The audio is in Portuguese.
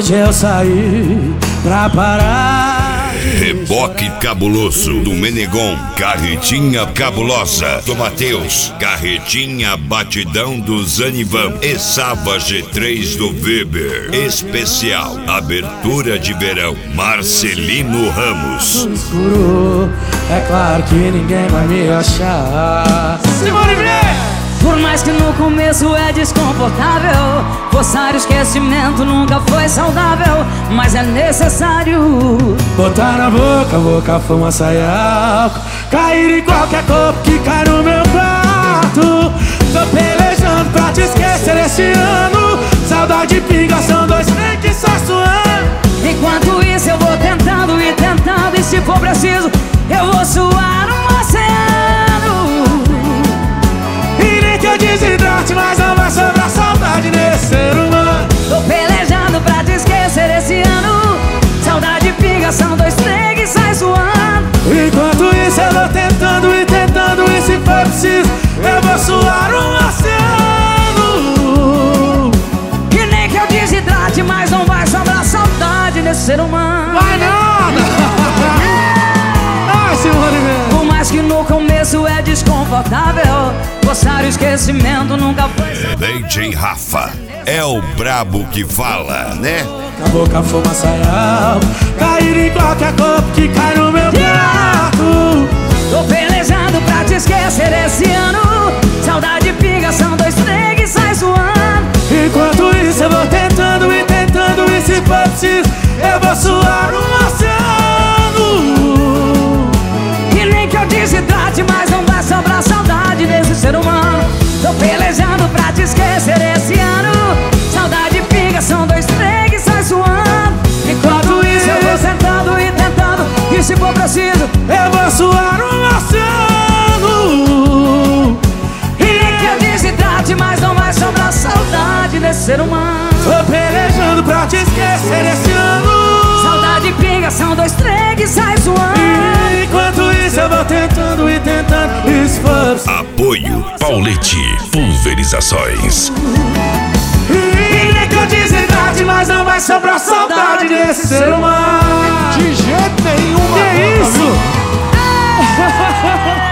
hoje eu saí pra parar. Reboque cabuloso do Menegon, carretinha cabulosa do Matheus, carretinha batidão do Zanivan e Sava G3 do Weber. Especial, abertura de verão, Marcelino Ramos. No escuro, é claro que ninguém vai me achar. Simone Bré! Por mais que no começo é desconfortável, forçar o esquecimento nunca foi saudável, mas é necessário botar na boca, fumaça e álcool, cair em qualquer corpo que cai no meu quarto. Tô pelejando pra te esquecer esse ano. Saudade pinga, são dois trem que só suando. Enquanto isso eu vou tentando e tentando, e se for preciso eu vou suar um oceano. E nem que eu desidrate, mas não vai sobrar saudade nesse ser humano. Tô pelejando pra te esquecer esse ano. Saudade pinga, são dois trem que sai suando. Enquanto isso eu vou tentando e tentando, e se for preciso eu vou suar um oceano. E nem que eu desidrate, mas não vai sobrar saudade nesse ser humano. Vai nada! Ai, Simone Bré! Por mais que no começo é desconfortável, forçar o esquecimento nunca foi. DJ Rafa é o brabo que fala, né? Boca, fumaça e álcool, cair em qualquer corpo que cai no meu quarto. Tô pelejando pra te esquecer esse ano. Saudade pinga, são dois trem que sai suando. Enquanto isso eu vou tentando e tentando, e se for preciso eu vou suar um oceano. E nem que eu desidrate, mas não vai sobrar saudade nesse ser humano. Tô pelejando pra te esquecer esse ano. Saudade pinga, são dois trem que sai suando. Enquanto isso eu vou tentando e tentando, e se for preciso eu vou suar um oceano. e nem que eu desidrate, mas não vai sobrar saudade nesse ser humano. Tô pelejando pra te esquecer esse ano. Saudade pinga, são dois trem que sai suando. E enquanto isso eu vou tentando e tentando, e se for preciso Apoio Paulete Pulverizações. e nem que eu desidrate, mas não vai sobrar saudade desse ser humano. De jeito nenhum, Que isso?